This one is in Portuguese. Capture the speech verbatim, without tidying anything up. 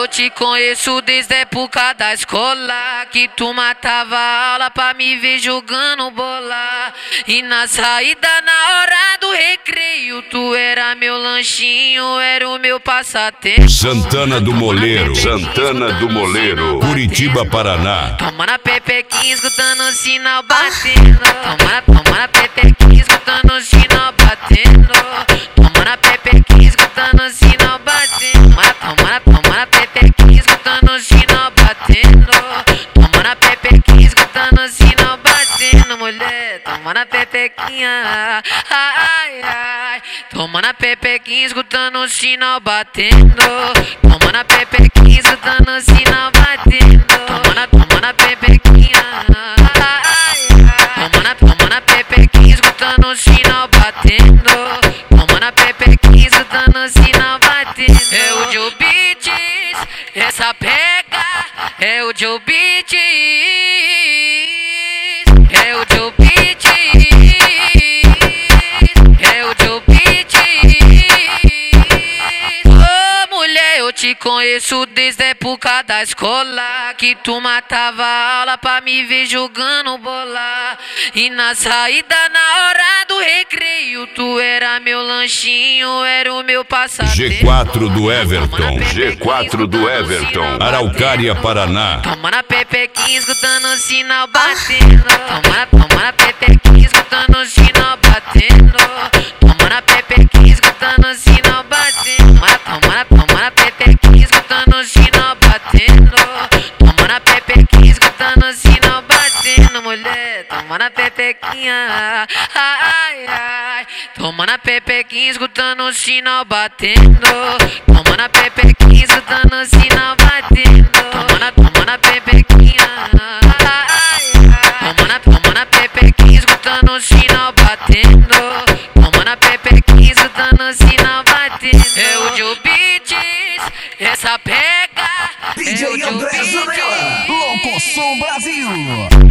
te conheço desde a época da escola, que tu matava a aula pra me ver jogando bola. E na saída, na hora do recreio, tu era meu lanchinho, era o meu passatempo. Santana do Moleiro, Santana do Moleiro, Curitiba, Paraná. Toma na pepequinha, escutando o sinal batendo. Toma na, toma na pepequinha, escutando o sinal batendo. Toma na pepequinha, escutando o sinal batendo. Toma na, toma na pepequinha, escutando o sinal batendo. Toma na pepequinha, escutando o sinal batendo, mulher. Toma na pepequinha, ai, ai. Toma na pepequinha, escutando o sinal batendo. Toma na pepequinha, escutando o sinal batendo. Toma na, toma na pepequinha, ai, ai. Toma na, toma na pepequinha, escutando o sinal batendo. Toma na pepequinha, escutando o sinal batendo. É o Joe Beats, essa pega. É o Joe Beats, é o Joe Beats, é o Joe Beats. Ô mulher, eu te conheço desde a época da escola, que tu matava a aula pra me ver jogando bola. E na saída, na hora do recreio, tu era meu lanchinho, era o meu passatempo. G quatro do Everton, G quatro do Everton, Araucária, Paraná. Toma na pepequinha, escutando o sinal batendo. Toma na, toma na pepequinha, escutando o sinal batendo. Toma na pepequinha, escutando o sinal batendo. Toma na, toma na pepequinha, escutando o sinal batendo. Toma na pepequinha, escutando o sinal batendo, mulher. Toma na pepequinha, ai, ai. Toma na pepequinha, escutando o sinal batendo. Toma na pepequinha, escutando o sinal batendo. Toma na, toma na pepequinha, ai, ai. Toma na, toma na pepequinha, escutando o sinal batendo. Toma na pepequinha, escutando o sinal batendo. É o Joe Beats, essa pega. D J É o Joe André Beats, Zanella, Louco Som Brasil.